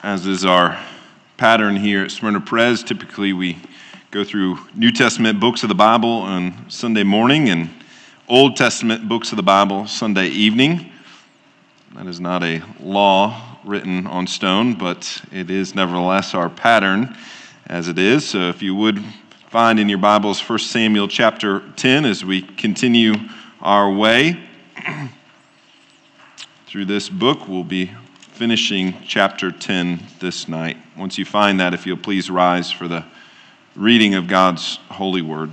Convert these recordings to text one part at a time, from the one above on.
As is our pattern here at Smyrna Pres, typically we go through New Testament books of the Bible on Sunday morning and Old Testament books of the Bible Sunday evening. That is not a law written on stone, but it is nevertheless our pattern as it is. So if you would find in your Bibles 1 Samuel chapter 10 as we continue our way through this book, we'll be finishing chapter 10 this night. Once you find that, if you'll please rise for the reading of God's holy word.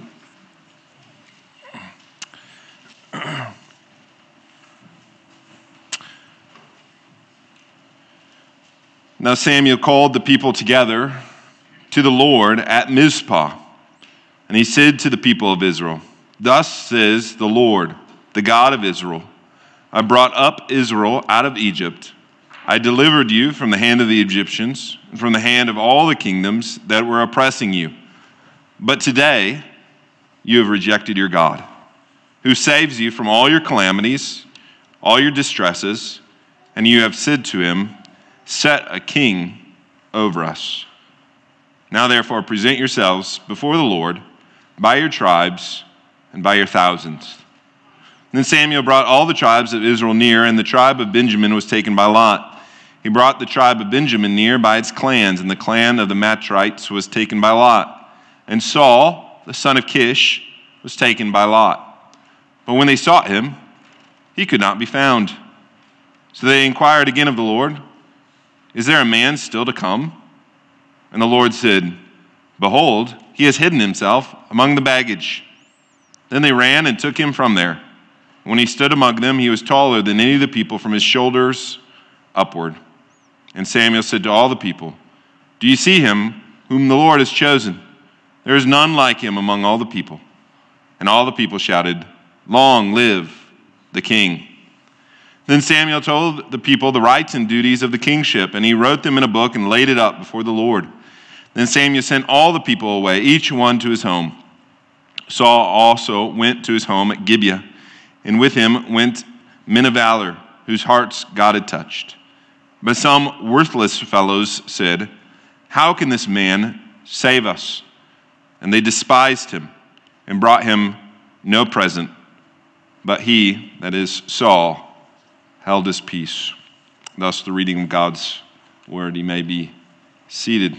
Now Samuel called the people together to the Lord at Mizpah, and he said to the people of Israel, "Thus says the Lord, the God of Israel, I brought up Israel out of Egypt. I delivered you from the hand of the Egyptians and from the hand of all the kingdoms that were oppressing you. But today you have rejected your God, who saves you from all your calamities, all your distresses, and you have said to him, 'Set a king over us.' Now therefore present yourselves before the Lord by your tribes and by your thousands." Then Samuel brought all the tribes of Israel near, and the tribe of Benjamin was taken by lot. He brought the tribe of Benjamin near by its clans, and the clan of the Matrites was taken by lot. And Saul, the son of Kish, was taken by lot. But when they sought him, he could not be found. So they inquired again of the Lord, "Is there a man still to come?" And the Lord said, "Behold, he has hidden himself among the baggage." Then they ran and took him from there. When he stood among them, he was taller than any of the people from his shoulders upward. And Samuel said to all the people, "Do you see him whom the Lord has chosen? There is none like him among all the people." And all the people shouted, "Long live the king." Then Samuel told the people the rights and duties of the kingship, and he wrote them in a book and laid it up before the Lord. Then Samuel sent all the people away, each one to his home. Saul also went to his home at Gibeah, and with him went men of valor, whose hearts God had touched. But some worthless fellows said, "How can this man save us?" And they despised him and brought him no present. But he, that is Saul, held his peace. Thus the reading of God's word. He may be seated.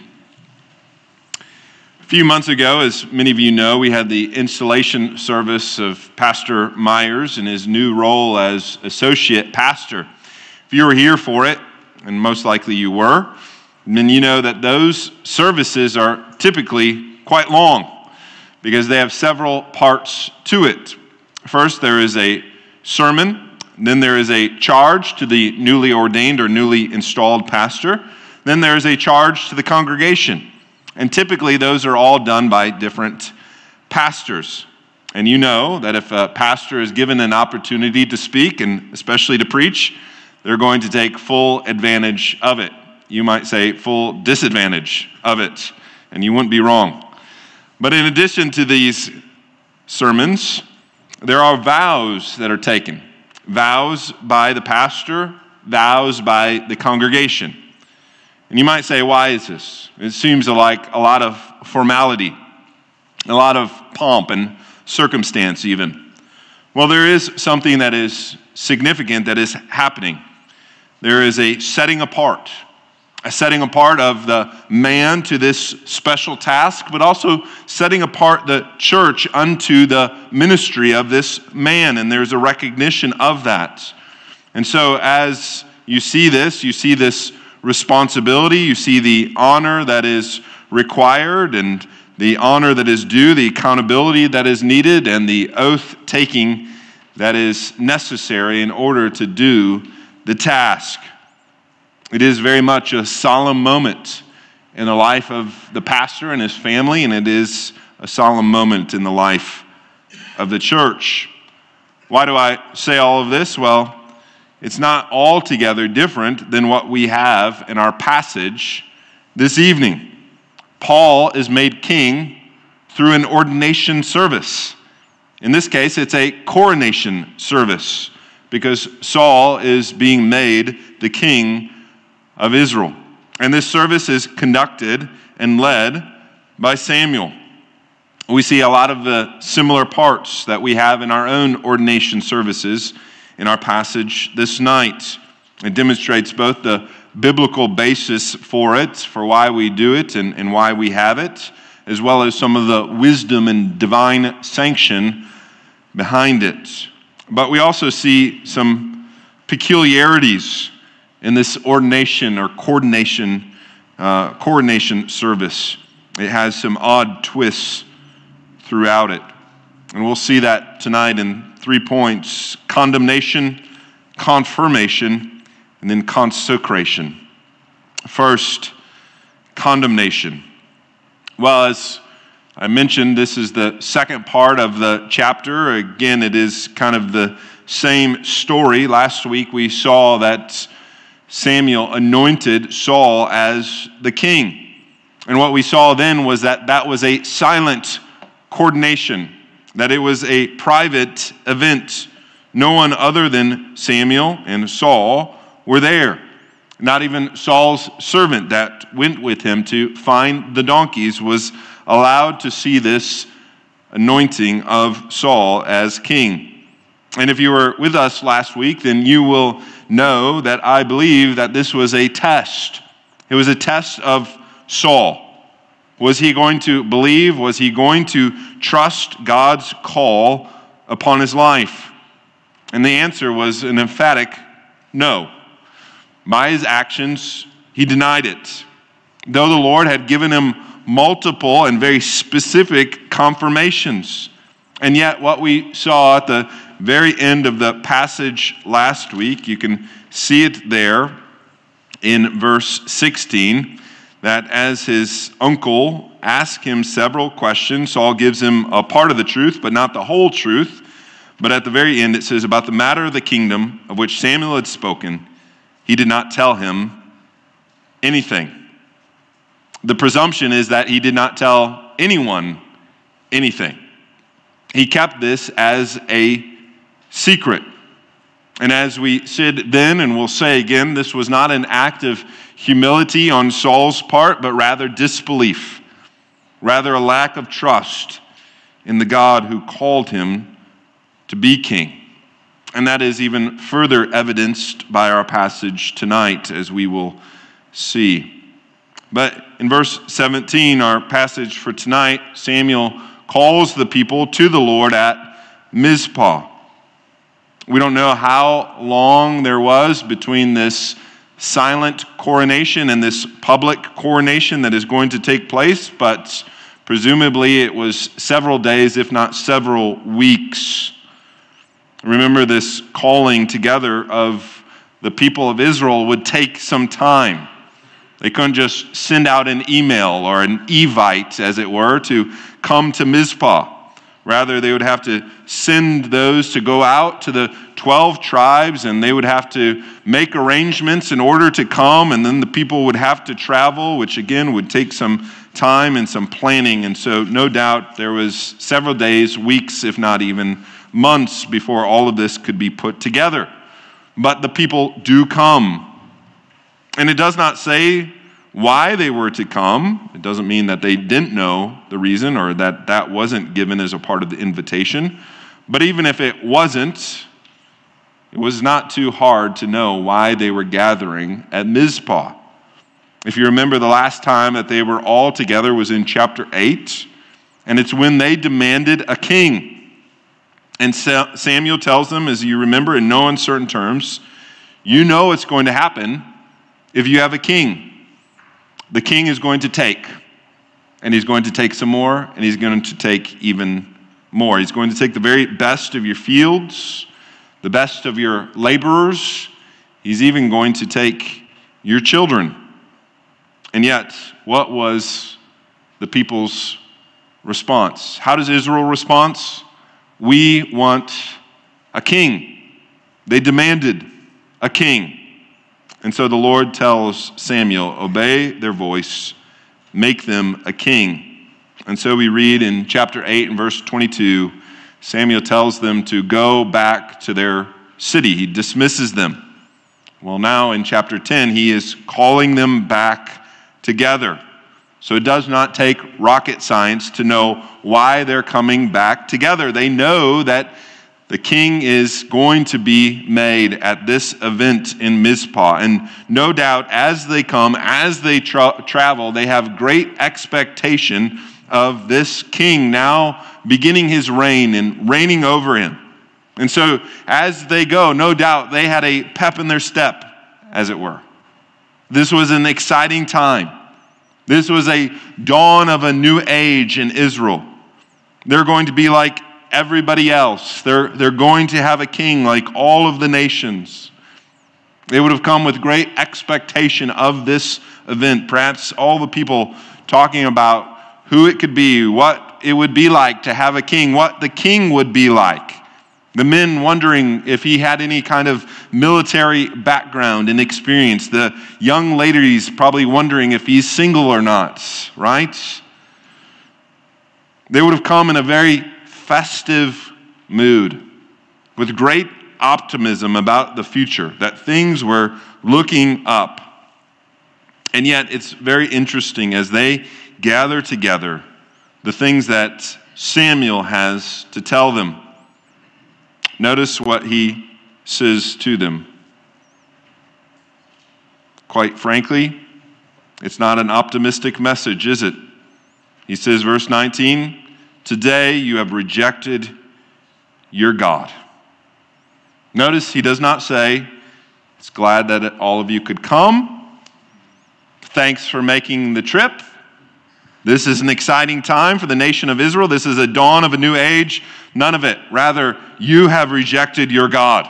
A few months ago, as many of you know, we had the installation service of Pastor Myers in his new role as associate pastor. If you were here for it, and most likely you were, then you know that those services are typically quite long because they have several parts to it. First, there is a sermon. Then there is a charge to the newly ordained or newly installed pastor. Then there is a charge to the congregation. And typically those are all done by different pastors. And you know that if a pastor is given an opportunity to speak, and especially to preach, they're going to take full advantage of it. You might say full disadvantage of it, and you wouldn't be wrong. But in addition to these sermons, there are vows that are taken. Vows by the pastor, vows by the congregation. And you might say, why is this? It seems like a lot of formality, a lot of pomp and circumstance even. Well, there is something that is significant that is happening. There is a setting apart of the man to this special task, but also setting apart the church unto the ministry of this man, and there's a recognition of that. And so as you see this responsibility, you see the honor that is required and the honor that is due, the accountability that is needed, and the oath-taking that is necessary in order to do the task. It is very much a solemn moment in the life of the pastor and his family, and it is a solemn moment in the life of the church. Why do I say all of this? Well, it's not altogether different than what we have in our passage this evening. Paul is made king through an ordination service. In this case, it's a coronation service because Saul is being made the king of Israel. And this service is conducted and led by Samuel. We see a lot of the similar parts that we have in our own ordination services in our passage this night. It demonstrates both the biblical basis for it, for why we do it and why we have it, as well as some of the wisdom and divine sanction behind it. But we also see some peculiarities in this ordination or coordination service. It has some odd twists throughout it. And we'll see that tonight in 3 points: condemnation, confirmation, and then consecration. First, condemnation. Well, as I mentioned, this is the second part of the chapter. Again, it is kind of the same story. Last week we saw that Samuel anointed Saul as the king. And what we saw then was that that was a silent coordination, that it was a private event. No one other than Samuel and Saul were there. Not even Saul's servant that went with him to find the donkeys was allowed to see this anointing of Saul as king. And if you were with us last week, then you will know that I believe that this was a test. It was a test of Saul. Was he going to believe? Was he going to trust God's call upon his life? And the answer was an emphatic no. By his actions, he denied it. Though the Lord had given him multiple and very specific confirmations. And yet what we saw at the very end of the passage last week, you can see it there in verse 16, that as his uncle asked him several questions, Saul gives him a part of the truth, but not the whole truth. But at the very end it says, about the matter of the kingdom of which Samuel had spoken, he did not tell him anything. The presumption is that he did not tell anyone anything. He kept this as a secret. And as we said then, and we'll say again, this was not an act of humility on Saul's part, but rather disbelief, rather a lack of trust in the God who called him to be king. And that is even further evidenced by our passage tonight, as we will see. But in verse 17, our passage for tonight, Samuel calls the people to the Lord at Mizpah. We don't know how long there was between this silent coronation and this public coronation that is going to take place, but presumably it was several days, if not several weeks. Remember, this calling together of the people of Israel would take some time. They couldn't just send out an email or an evite, as it were, to come to Mizpah. Rather, they would have to send those to go out to the 12 tribes, and they would have to make arrangements in order to come, and then the people would have to travel, which again would take some time and some planning. And so no doubt there was several days, weeks, if not even months before all of this could be put together. But the people do come. And it does not say why they were to come. It doesn't mean that they didn't know the reason or that that wasn't given as a part of the invitation. But even if it wasn't, it was not too hard to know why they were gathering at Mizpah. If you remember, the last time that they were all together was in chapter 8, and it's when they demanded a king. And Samuel tells them, as you remember, in no uncertain terms, you know it's going to happen if you have a king. The king is going to take, and he's going to take some more, and he's going to take even more. He's going to take the very best of your fields, the best of your laborers. He's even going to take your children. And yet, what was the people's response? How does Israel respond? We want a king. They demanded a king. And so the Lord tells Samuel, obey their voice, make them a king. And so we read in chapter 8 and verse 22, Samuel tells them to go back to their city. He dismisses them Well, now in chapter 10, he is calling them back together. So it does not take rocket science to know why they're coming back together. They know that the king is going to be made at this event in Mizpah. And no doubt, as they come, as they travel, they have great expectation of this king now beginning his reign and reigning over him. And so as they go, no doubt they had a pep in their step, as it were. This was an exciting time. This was a dawn of a new age in Israel. They're going to be like everybody else. They're going to have a king like all of the nations. They would have come with great expectation of this event. Perhaps all the people talking about who it could be, what it would be like to have a king, what the king would be like. The men wondering if he had any kind of military background and experience. The young ladies probably wondering if he's single or not, right? They would have come in a very festive mood with great optimism about the future, that things were looking up. And yet it's very interesting as they gather together, the things that Samuel has to tell them. Notice what he says to them. Quite frankly, it's not an optimistic message, is it? He says, verse 19, "Today you have rejected your God." Notice he does not say, "It's glad that all of you could come. Thanks for making the trip. This is an exciting time for the nation of Israel. This is a dawn of a new age." None of it. Rather, you have rejected your God.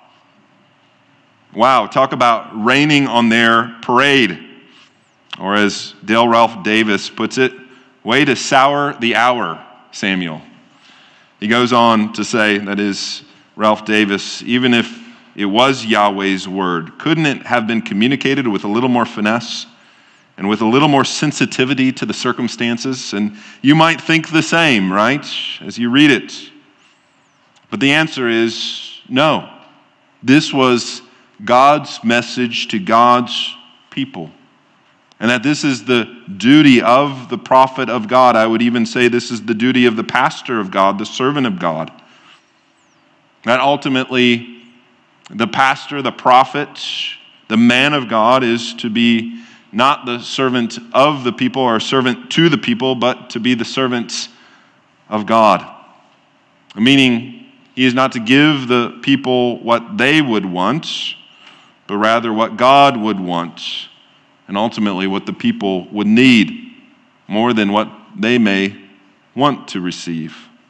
Wow, talk about raining on their parade. Or as Dale Ralph Davis puts it, way to sour the hour, Samuel. He goes on to say, that is Ralph Davis, even if it was Yahweh's word, couldn't it have been communicated with a little more finesse and with a little more sensitivity to the circumstances? And you might think the same, right, as you read it. But the answer is no. This was God's message to God's people. And that this is the duty of the prophet of God. I would even say this is the duty of the pastor of God, the servant of God. That ultimately the pastor, the prophet, the man of God is to be not the servant of the people or servant to the people, but to be the servant of God. Meaning, he is not to give the people what they would want, but rather what God would want, and ultimately what the people would need, more than what they may want to receive.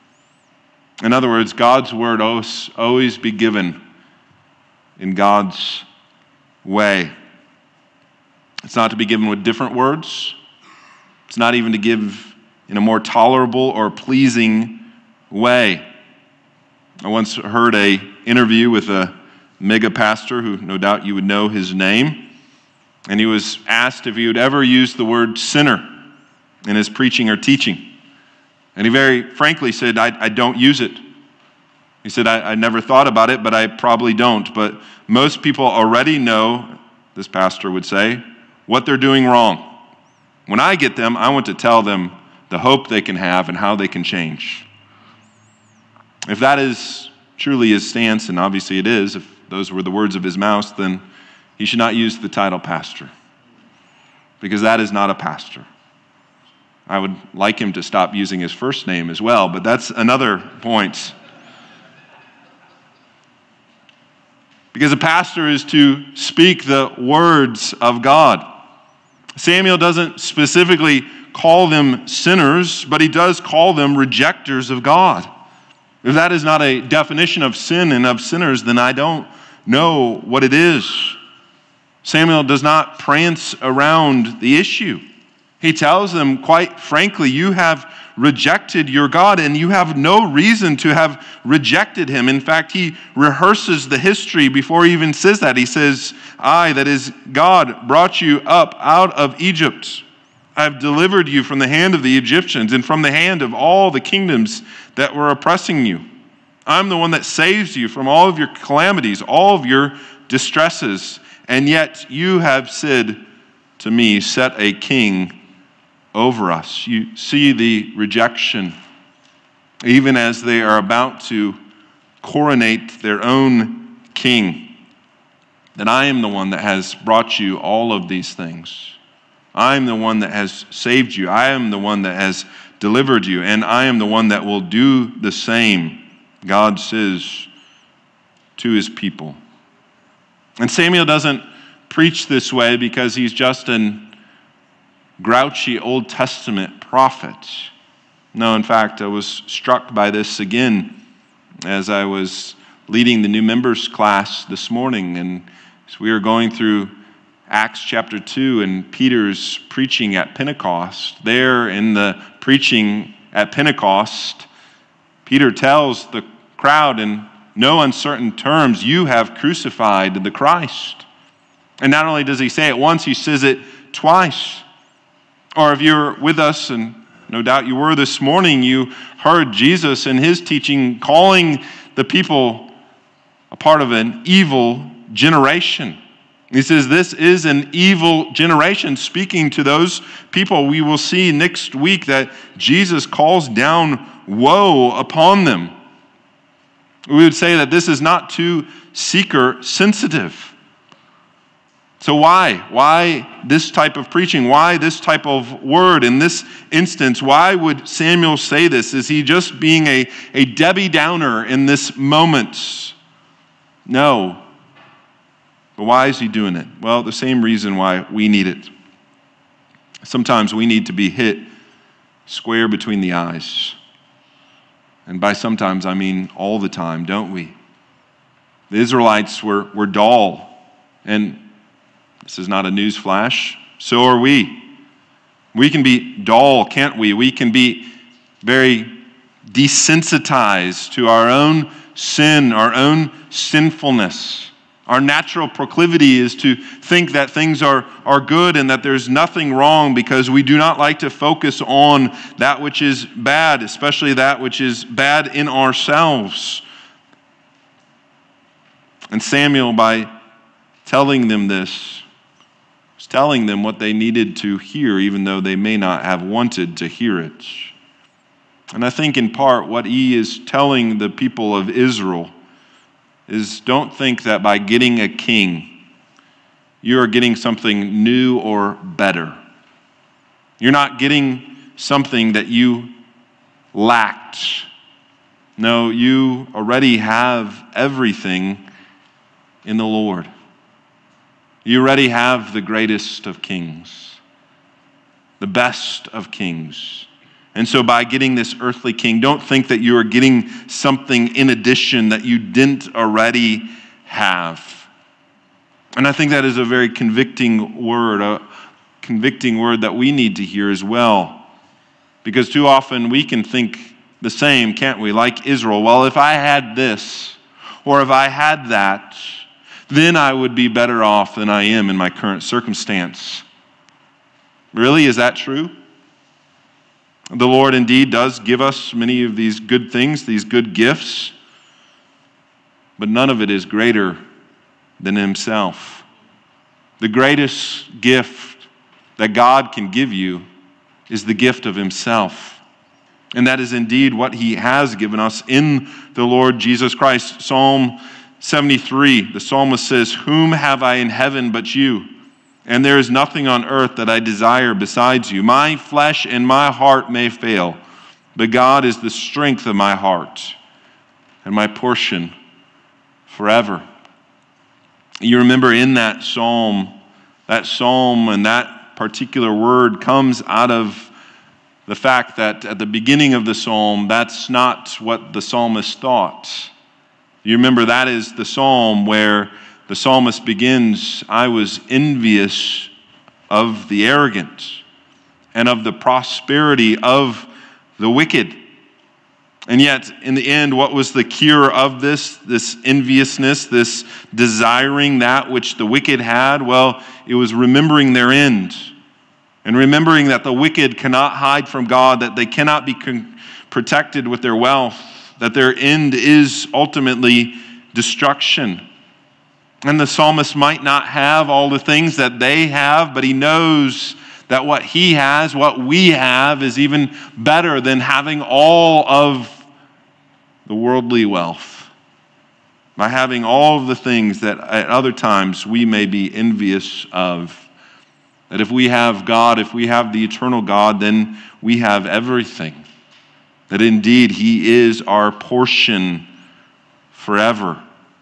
In other words, God's word always be given in God's way. It's not to be given with different words. It's not even to give in a more tolerable or pleasing way. I once heard an interview with a mega pastor who no doubt you would know his name. And he was asked if he would ever use the word sinner in his preaching or teaching. And he very frankly said, I don't use it. He said, I never thought about it, but I probably don't. But most people already know, this pastor would say, what they're doing wrong. When I get them, I want to tell them the hope they can have and how they can change. If that is truly his stance, and obviously it is, if those were the words of his mouth, then he should not use the title pastor, because that is not a pastor. I would like him to stop using his first name as well, but that's another point. Because a pastor is to speak the words of God. Samuel doesn't specifically call them sinners, but he does call them rejectors of God. If that is not a definition of sin and of sinners, then I don't know what it is. Samuel does not prance around the issue. He tells them, quite frankly, you have rejected your God, and you have no reason to have rejected him. In fact, he rehearses the history before he even says that. He says, I, that is God, brought you up out of Egypt. I have delivered you from the hand of the Egyptians and from the hand of all the kingdoms that were oppressing you. I'm the one that saves you from all of your calamities, all of your distresses. And yet you have said to me, set a king over us. You see the rejection, even as they are about to coronate their own king, that I am the one that has brought you all of these things. I am the one that has saved you. I am the one that has delivered you, and I am the one that will do the same, God says to his people. And Samuel doesn't preach this way because he's just an grouchy Old Testament prophet. No, in fact, I was struck by this again as I was leading the new members class this morning, and as we were going through Acts chapter 2 and Peter's preaching at Pentecost. There in the preaching at Pentecost, Peter tells the crowd in no uncertain terms, you have crucified the Christ. And not only does he say it once, he says it twice. Or if you're with us, and no doubt you were this morning, you heard Jesus in his teaching calling the people a part of an evil generation. He says, this is an evil generation, speaking to those people. We will see next week that Jesus calls down woe upon them. We would say that this is not too seeker sensitive. So why? Why this type of preaching? Why this type of word? In this instance, why would Samuel say this? Is he just being a Debbie Downer in this moment? No. But why is he doing it? Well, the same reason why we need it. Sometimes we need to be hit square between the eyes. And by sometimes, I mean all the time, don't we? The Israelites were dull. And this is not a news flash. So are we. We can be dull, can't we? We can be very desensitized to our own sin, our own sinfulness. Our natural proclivity is to think that things are good and that there's nothing wrong because we do not like to focus on that which is bad, especially that which is bad in ourselves. And Samuel, by telling them this, was telling them what they needed to hear, even though they may not have wanted to hear it. And I think in part what he is telling the people of Israel is don't think that by getting a king, you are getting something new or better. You're not getting something that you lacked. No, you already have everything in the Lord. You already have the greatest of kings, the best of kings. And so by getting this earthly king, don't think that you are getting something in addition that you didn't already have. And I think that is a very convicting word that we need to hear as well. Because too often we can think the same, can't we? Like Israel, well, if I had this, or if I had that, then I would be better off than I am in my current circumstance. Really, is that true? The Lord indeed does give us many of these good things, these good gifts, but none of it is greater than himself. The greatest gift that God can give you is the gift of himself. And that is indeed what he has given us in the Lord Jesus Christ. Psalm 73, the psalmist says, "Whom have I in heaven but you? And there is nothing on earth that I desire besides you. My flesh and my heart may fail, but God is the strength of my heart and my portion forever." You remember in that psalm and that particular word comes out of the fact that at the beginning of the psalm, that's not what the psalmist thought. You remember that is the psalm where the psalmist begins, "I was envious of the arrogant and of the prosperity of the wicked." And yet, in the end, what was the cure of this enviousness, this desiring that which the wicked had? Well, it was remembering their end and remembering that the wicked cannot hide from God, that they cannot be protected with their wealth, that their end is ultimately destruction. And the psalmist might not have all the things that they have, but he knows that what he has, what we have, is even better than having all of the worldly wealth. By having all of the things that at other times we may be envious of. That if we have God, if we have the eternal God, then we have everything. That indeed he is our portion forever.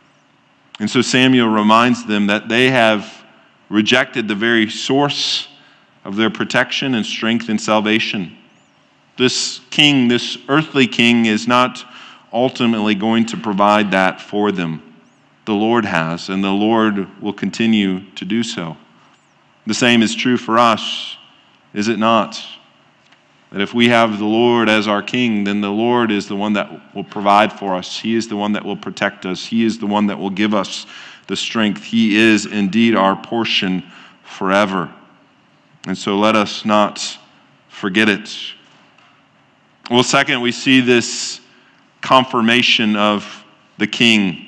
And so Samuel reminds them that they have rejected the very source of their protection and strength and salvation. This king, this earthly king, is not ultimately going to provide that for them. The Lord has, and the Lord will continue to do so. The same is true for us, is it not? That if we have the Lord as our king, then the Lord is the one that will provide for us. He is the one that will protect us. He is the one that will give us the strength. He is indeed our portion forever. And so let us not forget it. Well, second, we see this confirmation of the king.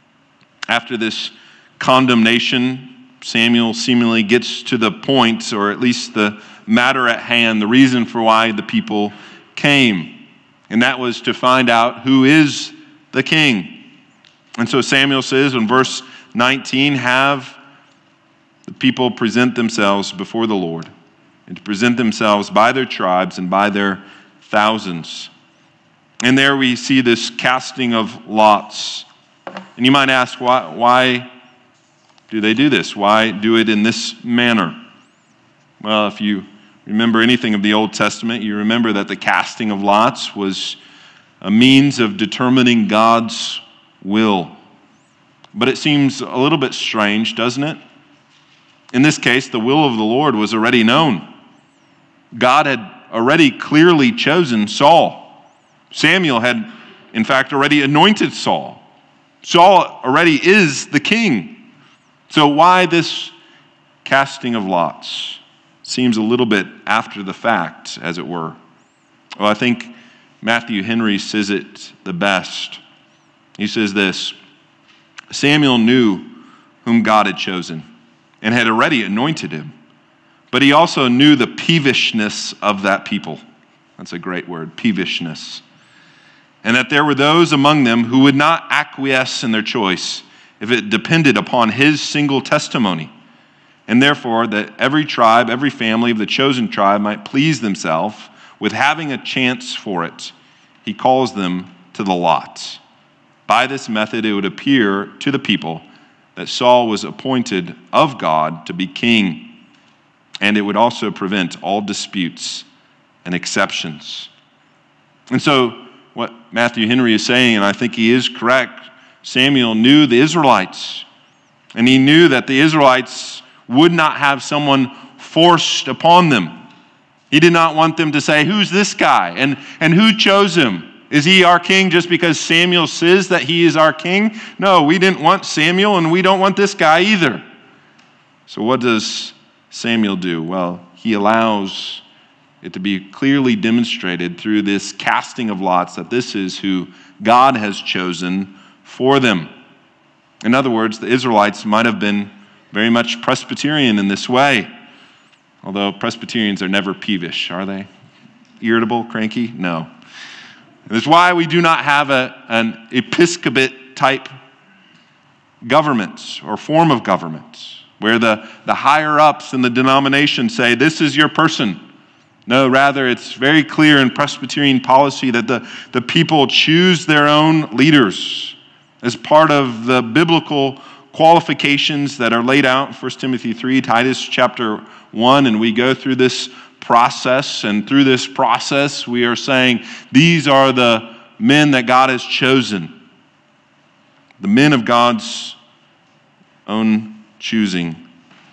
After this condemnation, Samuel seemingly gets to the point, or at least the matter at hand, the reason for why the people came. And that was to find out who is the king. And so Samuel says in verse 19, have the people present themselves before the Lord, and to present themselves by their tribes and by their thousands. And there we see this casting of lots. And you might ask, why do they do this? Why do it in this manner? Well, if you remember anything of the Old Testament, you remember that the casting of lots was a means of determining God's will. But it seems a little bit strange, doesn't it? In this case, the will of the Lord was already known. God had already clearly chosen Saul. Samuel had, in fact, already anointed Saul. Saul already is the king. So why this casting of lots? Seems a little bit after the fact, as it were. Well, I think Matthew Henry says it the best. He says this: Samuel knew whom God had chosen and had already anointed him, but he also knew the peevishness of that people. That's a great word, peevishness. And that there were those among them who would not acquiesce in their choice if it depended upon his single testimony. And therefore, that every tribe, every family of the chosen tribe might please themselves with having a chance for it. He calls them to the lot. By this method, it would appear to the people that Saul was appointed of God to be king, and it would also prevent all disputes and exceptions. And so, what Matthew Henry is saying, and I think he is correct, Samuel knew the Israelites, and he knew that the Israelites would not have someone forced upon them. He did not want them to say, who's this guy? And who chose him? Is he our king just because Samuel says that he is our king? No, we didn't want Samuel, and we don't want this guy either. So what does Samuel do? Well, he allows it to be clearly demonstrated through this casting of lots that this is who God has chosen for them. In other words, the Israelites might have been very much Presbyterian in this way. Although Presbyterians are never peevish, are they? Irritable, cranky? No. That's why we do not have an episcopate type government or form of government where the higher ups in the denomination say, this is your person. No, rather it's very clear in Presbyterian policy that the people choose their own leaders as part of the biblical qualifications that are laid out in 1 Timothy 3, Titus chapter 1, and we go through this process, and through this process we are saying these are the men that God has chosen, the men of God's own choosing.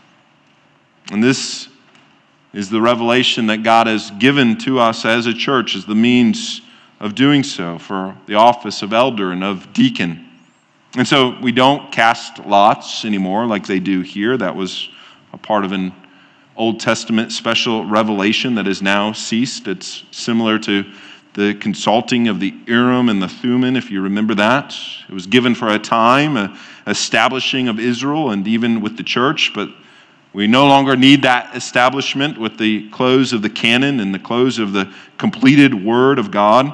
And this is the revelation that God has given to us as a church as the means of doing so for the office of elder and of deacon. And so we don't cast lots anymore like they do here. That was a part of an Old Testament special revelation that has now ceased. It's similar to the consulting of the Urim and the Thummim, if you remember that. It was given for a time, establishing of Israel and even with the church, but we no longer need that establishment with the close of the canon and the close of the completed Word of God.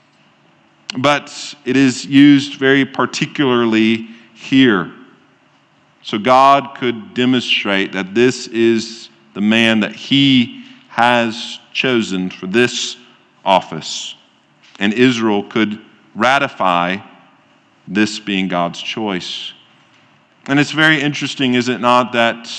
But it is used very particularly here. So God could demonstrate that this is the man that he has chosen for this office. And Israel could ratify this being God's choice. And it's very interesting, is it not, that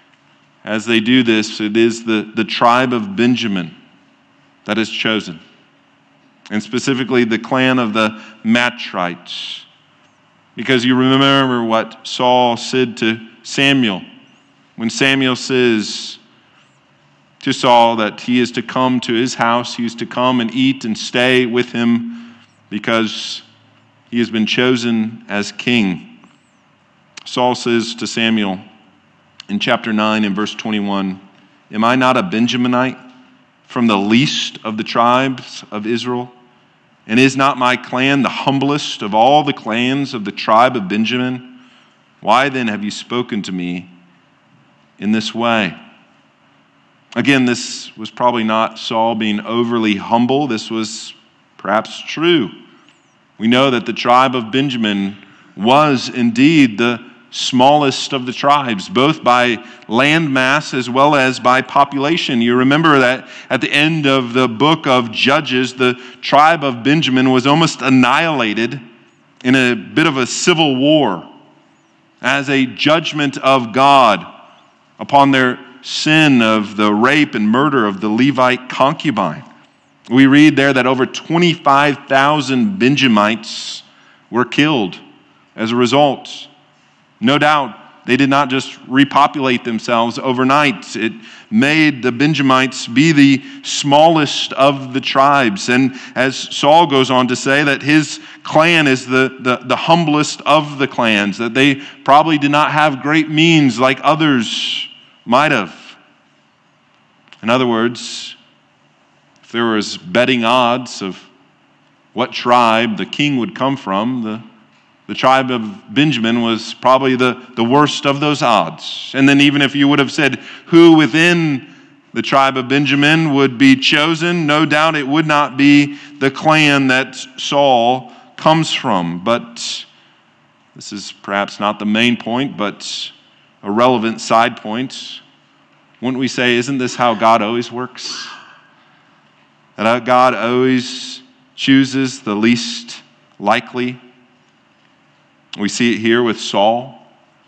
as they do this, it is the tribe of Benjamin that is chosen. And specifically the clan of the Matrites. Because you remember what Saul said to Samuel. When Samuel says to Saul that he is to come to his house, he is to come and eat and stay with him because he has been chosen as king. Saul says to Samuel in chapter 9 and verse 21, "Am I not a Benjaminite from the least of the tribes of Israel? And is not my clan the humblest of all the clans of the tribe of Benjamin? Why then have you spoken to me in this way?" Again, this was probably not Saul being overly humble. This was perhaps true. We know that the tribe of Benjamin was indeed the smallest of the tribes, both by land mass as well as by population. You remember that at the end of the book of Judges, the tribe of Benjamin was almost annihilated in a bit of a civil war as a judgment of God upon their sin of the rape and murder of the Levite concubine. We read there that over 25,000 Benjamites were killed as a result. No doubt, they did not just repopulate themselves overnight. It made the Benjamites be the smallest of the tribes. And as Saul goes on to say, that his clan is the humblest of the clans, that they probably did not have great means like others might have. In other words, if there was betting odds of what tribe the king would come from, the tribe of Benjamin was probably the worst of those odds. And then even if you would have said who within the tribe of Benjamin would be chosen, no doubt it would not be the clan that Saul comes from. But this is perhaps not the main point, but a relevant side point. Wouldn't we say, isn't this how God always works? That God always chooses the least likely. We see it here with Saul,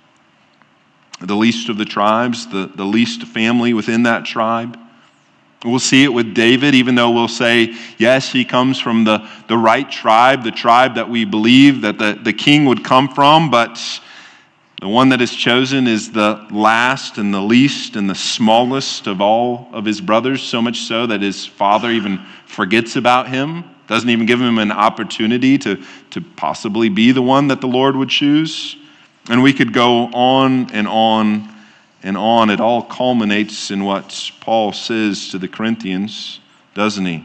the least of the tribes, the least family within that tribe. We'll see it with David, even though we'll say, yes, he comes from the right tribe, the tribe that we believe that the king would come from, but the one that is chosen is the last and the least and the smallest of all of his brothers, so much so that his father even forgets about him. Doesn't even give him an opportunity to possibly be the one that the Lord would choose. And we could go on and on and on. It all culminates in what Paul says to the Corinthians, doesn't he?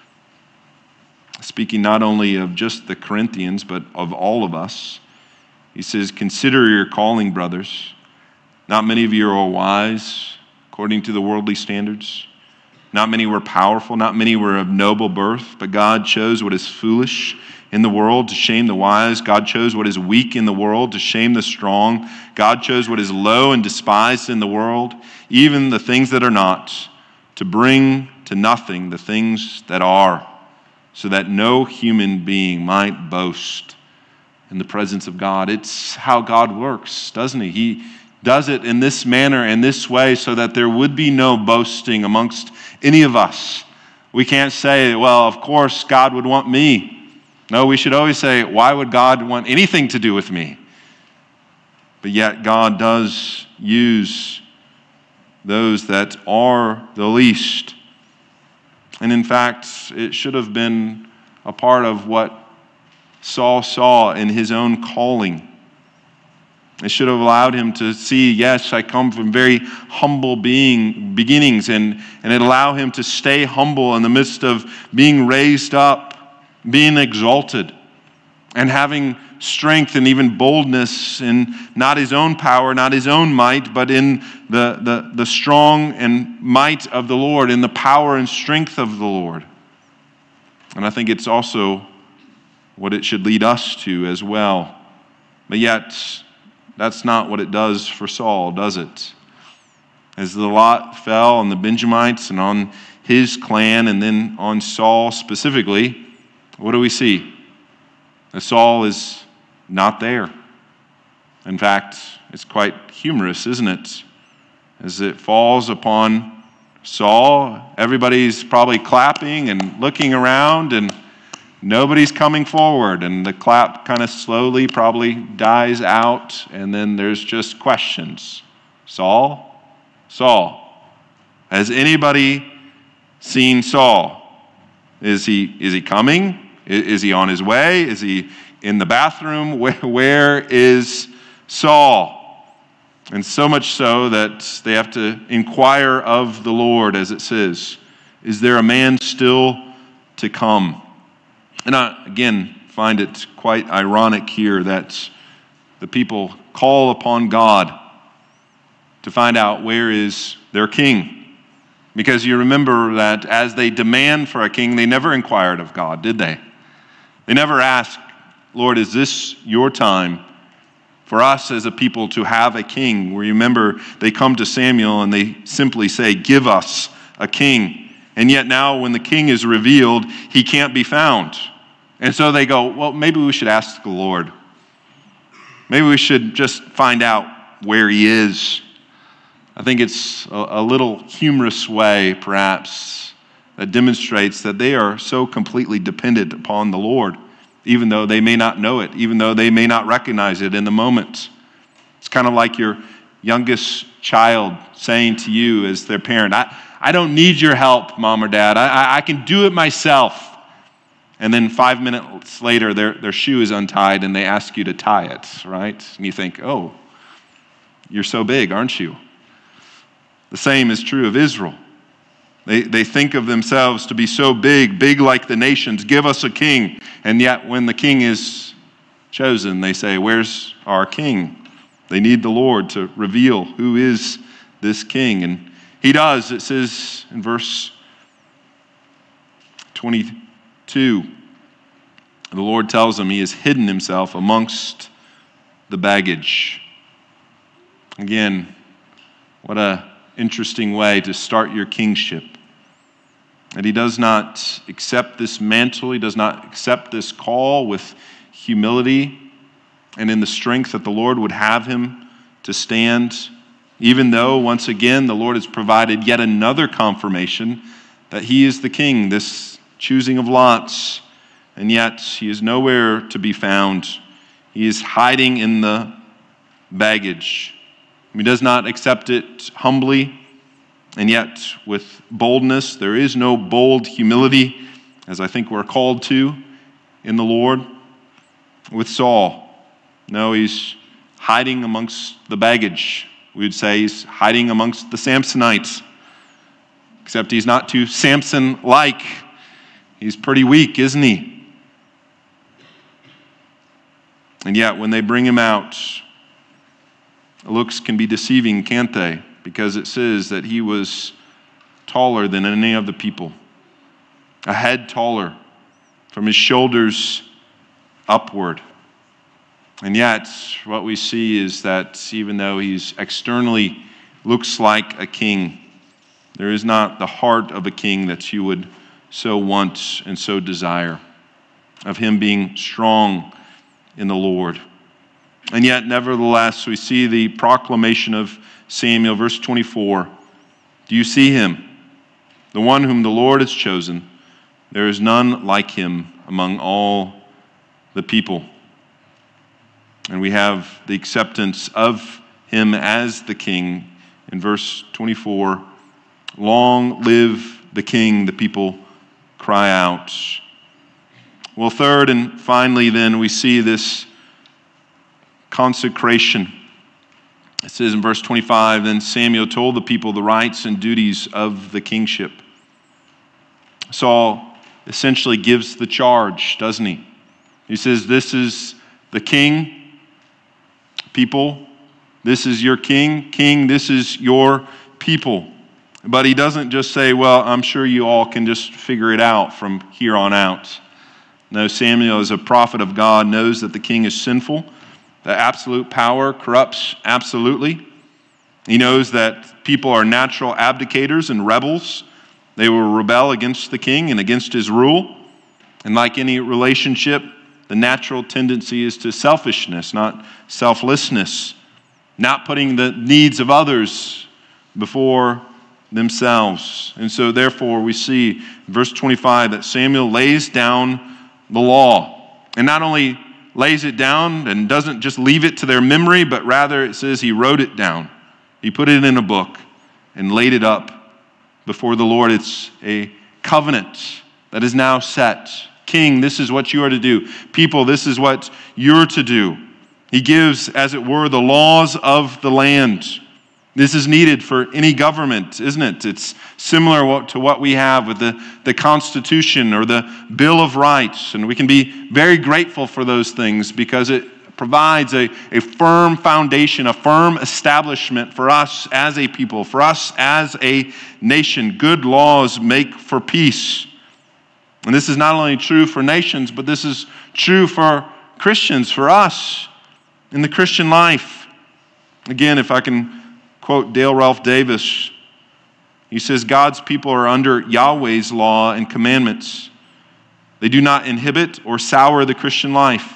Speaking not only of just the Corinthians, but of all of us. He says, "Consider your calling, brothers. Not many of you are wise according to the worldly standards. Not many were powerful, not many were of noble birth, but God chose what is foolish in the world to shame the wise. God chose what is weak in the world to shame the strong. God chose what is low and despised in the world, even the things that are not, to bring to nothing the things that are, so that no human being might boast in the presence of God." It's how God works, doesn't he? He does it in this manner and this way so that there would be no boasting amongst any of us. We can't say, well, of course God would want me. No, we should always say, why would God want anything to do with me? But yet God does use those that are the least. And in fact, it should have been a part of what Saul saw in his own calling. It should have allowed him to see, yes, I come from very humble beginnings, and it allowed him to stay humble in the midst of being raised up, being exalted, and having strength and even boldness in not his own power, not his own might, but in the strong and might of the Lord, in the power and strength of the Lord. And I think it's also what it should lead us to as well. But yet, that's not what it does for Saul, does it? As the lot fell on the Benjamites and on his clan, and then on Saul specifically, what do we see? That Saul is not there. In fact, it's quite humorous, isn't it? As it falls upon Saul, everybody's probably clapping and looking around, and nobody's coming forward, and the clap kind of slowly probably dies out, and then there's just questions. Saul? Saul. Has anybody seen Saul? Is he coming? Is he on his way? Is he in the bathroom? Where is Saul? And so much so that they have to inquire of the Lord, as it says, is there a man still to come? And I, again, find it quite ironic here that the people call upon God to find out where is their king. Because you remember that as they demand for a king, they never inquired of God, did they? They never asked, Lord, is this your time for us as a people to have a king? Where you remember they come to Samuel and they simply say, give us a king. And yet now when the king is revealed, he can't be found. And so they go, well, maybe we should ask the Lord. Maybe we should just find out where he is. I think it's a little humorous way, perhaps, that demonstrates that they are so completely dependent upon the Lord, even though they may not know it, even though they may not recognize it in the moment. It's kind of like your youngest child saying to you as their parent, I don't need your help, Mom or Dad. I can do it myself. And then 5 minutes later, their shoe is untied and they ask you to tie it, right? And you think, oh, you're so big, aren't you? The same is true of Israel. They think of themselves to be so big like the nations. Give us a king. And yet when the king is chosen, they say, where's our king? They need the Lord to reveal who is this king. And he does. It says in verse 22, the Lord tells him he has hidden himself amongst the baggage. Again, what a interesting way to start your kingship. That he does not accept this mantle, he does not accept this call with humility and in the strength that the Lord would have him to stand, even though, once again, the Lord has provided yet another confirmation that he is the king, this choosing of lots, and yet he is nowhere to be found. He is hiding in the baggage. He does not accept it humbly, and yet with boldness. There is no bold humility, as I think we're called to in the Lord. With Saul, no, he's hiding amongst the baggage. We would say he's hiding amongst the Samsonites, except he's not too Samson-like. He's pretty weak, isn't he? And yet when they bring him out, looks can be deceiving, can't they? Because it says that he was taller than any of the people, a head taller from his shoulders upward. And yet, what we see is that even though he's externally looks like a king, there is not the heart of a king that you would so want and so desire, of him being strong in the Lord. And yet, nevertheless, we see the proclamation of Samuel, verse 24. Do you see him? The one whom the Lord has chosen. There is none like him among all the people. And we have the acceptance of him as the king in verse 24. Long live the king, the people cry out. Well, third and finally then we see this consecration It says in verse 25, then Samuel told the people the rights and duties of the kingship. Saul essentially gives the charge, doesn't he? He says, this is the king, people. This is your king. King, this is your people. But he doesn't just say, well, I'm sure you all can just figure it out from here on out. No, Samuel, as a prophet of God, knows that the king is sinful, that absolute power corrupts absolutely. He knows that people are natural abdicators and rebels. They will rebel against the king and against his rule. And like any relationship, the natural tendency is to selfishness, not selflessness, not putting the needs of others before themselves. And so therefore we see in verse 25 that Samuel lays down the law. And not only lays it down and doesn't just leave it to their memory, but rather it says he wrote it down. He put it in a book and laid it up before the Lord. It's a covenant that is now set. King, this is what you are to do. People, this is what you're to do. He gives, as it were, the laws of the land. This is needed for any government, isn't it? It's similar to what we have with the Constitution or the Bill of Rights. And we can be very grateful for those things because it provides a firm foundation, a firm establishment for us as a people, for us as a nation. Good laws make for peace. And this is not only true for nations, but this is true for Christians, for us in the Christian life. Again, if I can quote Dale Ralph Davis, he says, God's people are under Yahweh's law and commandments. They do not inhibit or sour the Christian life,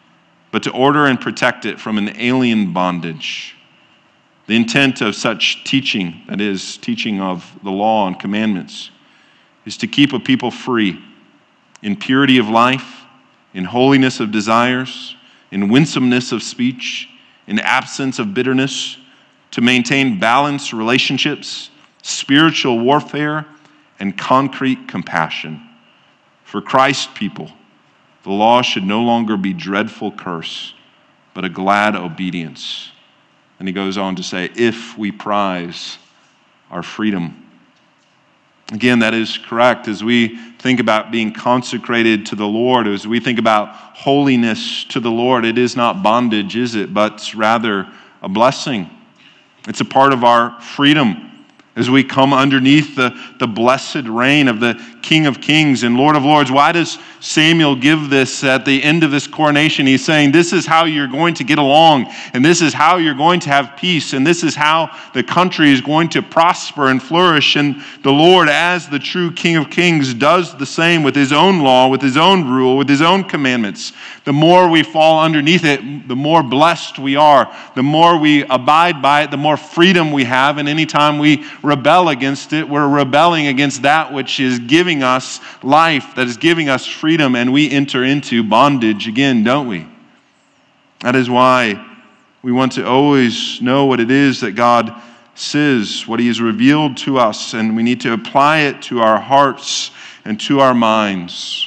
but to order and protect it from an alien bondage. The intent of such teaching, that is, teaching of the law and commandments, is to keep a people free in purity of life, in holiness of desires, in winsomeness of speech, in absence of bitterness, to maintain balanced relationships, spiritual warfare, and concrete compassion. For Christ's people, the law should no longer be dreadful curse, but a glad obedience. And he goes on to say, if we prize our freedom. Again, that is correct. As we think about being consecrated to the Lord, as we think about holiness to the Lord, it is not bondage, is it? But rather a blessing. It's a part of our freedom as we come underneath the blessed reign of the King of Kings and Lord of Lords. Why does Samuel give this at the end of this coronation? He's saying this is how you're going to get along, and this is how you're going to have peace, and this is how the country is going to prosper and flourish. And the Lord, as the true King of Kings, does the same with his own law, with his own rule, with his own commandments. The more we fall underneath it, the more blessed we are. The more we abide by it, the more freedom we have. And anytime we rebel against it, we're rebelling against that which is giving us life, that is giving us freedom, and we enter into bondage again, don't we? That is why we want to always know what it is that God says, what he has revealed to us, and we need to apply it to our hearts and to our minds.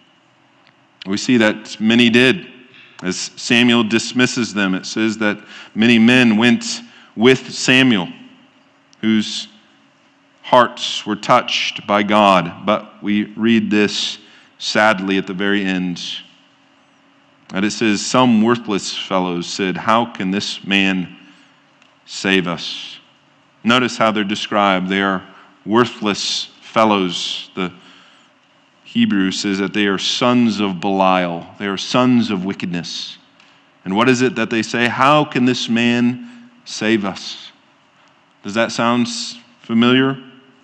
We see that many did. As Samuel dismisses them, it says that many men went with Samuel, whose hearts were touched by God. But we read this sadly at the very end. And it says, some worthless fellows said, how can this man save us? Notice how they're described. They are worthless fellows. The Hebrew says that they are sons of Belial. They are sons of wickedness. And what is it that they say? How can this man save us? Does that sound familiar?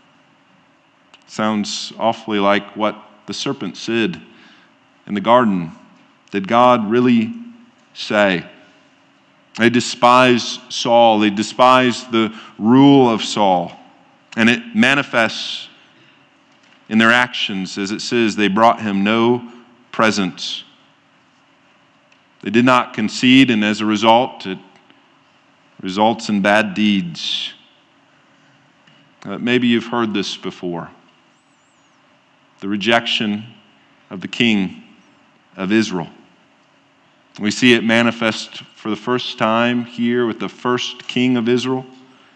Sounds awfully like what the serpent said in the garden. Did God really say? They despised Saul. They despised the rule of Saul. And it manifests in their actions, as it says, they brought him no present. They did not concede, and as a result, it results in bad deeds. Maybe you've heard this before. The rejection of the king of Israel. We see it manifest for the first time here with the first king of Israel.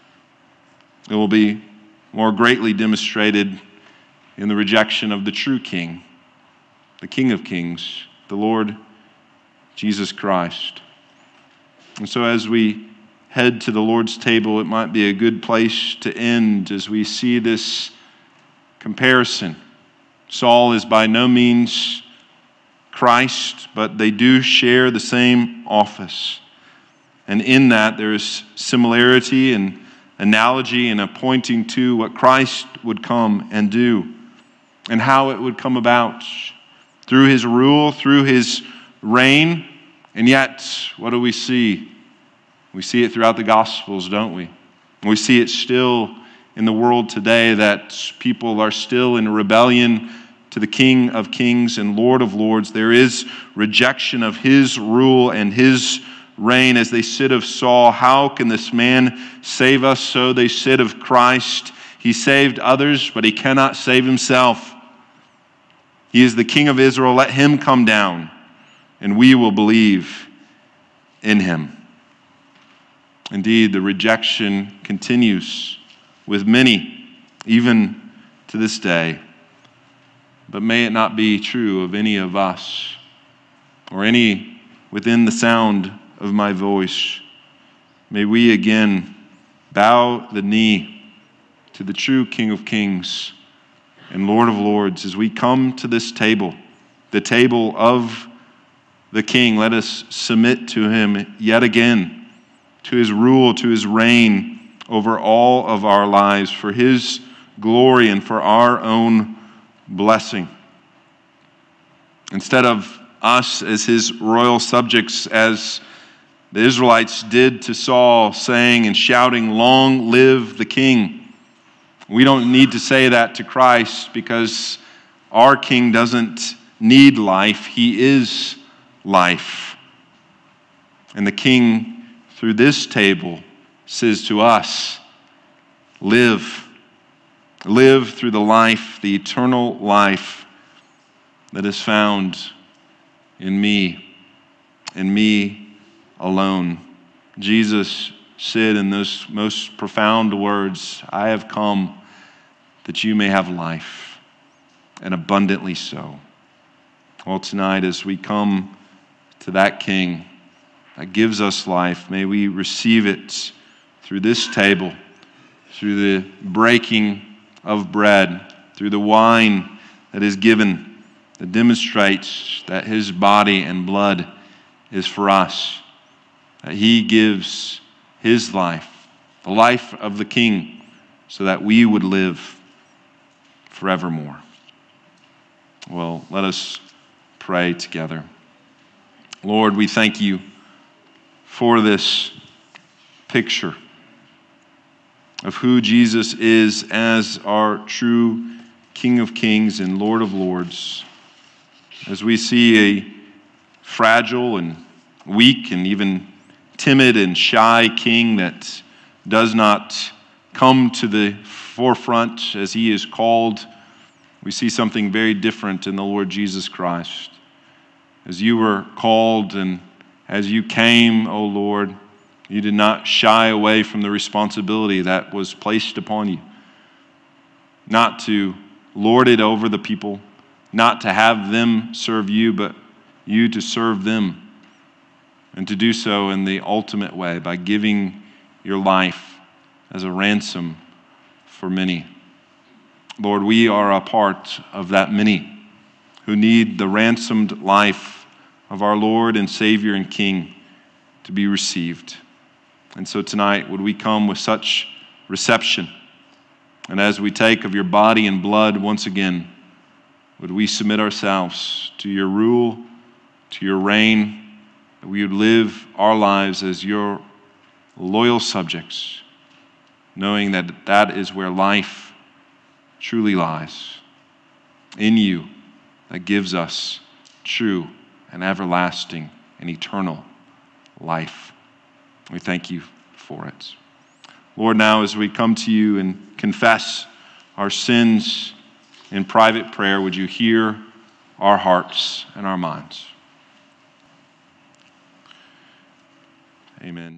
It will be more greatly demonstrated in the rejection of the true king, the King of Kings, the Lord Jesus Christ. And so as we head to the Lord's table, it might be a good place to end as we see this comparison. Saul is by no means Christ, but they do share the same office. And in that there is similarity and analogy and a pointing to what Christ would come and do and how it would come about through his rule, through his reign. And yet, what do we see? We see it throughout the Gospels, don't we? We see it still in the world today, that people are still in rebellion to the King of Kings and Lord of Lords. There is rejection of his rule and his reign as they said of Saul. How can this man save us? So they said of Christ. He saved others, but he cannot save himself. He is the King of Israel. Let him come down, and we will believe in him. Indeed, the rejection continues with many, even to this day. But may it not be true of any of us or any within the sound of my voice. May we again bow the knee to the true King of Kings and Lord of Lords as we come to this table, the table of the King. Let us submit to him yet again, to his rule, to his reign over all of our lives, for his glory and for our own blessing. Instead of us as his royal subjects, as the Israelites did to Saul, saying and shouting, "Long live the King." We don't need to say that to Christ, because our King doesn't need life. He is life. And the King, through this table, says to us, live. Live through the life, the eternal life that is found in me alone. Jesus said in those most profound words, "I have come that you may have life, and abundantly so." Well, tonight as we come to that King that gives us life, may we receive it through this table, through the breaking of bread, through the wine that is given, that demonstrates that his body and blood is for us, that he gives his life, the life of the King, so that we would live forevermore. Well, let us pray together. Lord, we thank you for this picture of who Jesus is as our true King of Kings and Lord of Lords. As we see a fragile and weak and even timid and shy king that does not come to the forefront as he is called, we see something very different in the Lord Jesus Christ. As you were called and as you came, O Lord, you did not shy away from the responsibility that was placed upon you. Not to lord it over the people, not to have them serve you, but you to serve them. And to do so in the ultimate way by giving your life as a ransom for many. Lord, we are a part of that many who need the ransomed life of our Lord and Savior and King to be received. And so tonight, would we come with such reception? And as we take of your body and blood once again, would we submit ourselves to your rule, to your reign, that we would live our lives as your loyal subjects, knowing that that is where life truly lies, in you, that gives us true and everlasting and eternal life. We thank you for it. Lord, now as we come to you and confess our sins in private prayer, would you hear our hearts and our minds? Amen.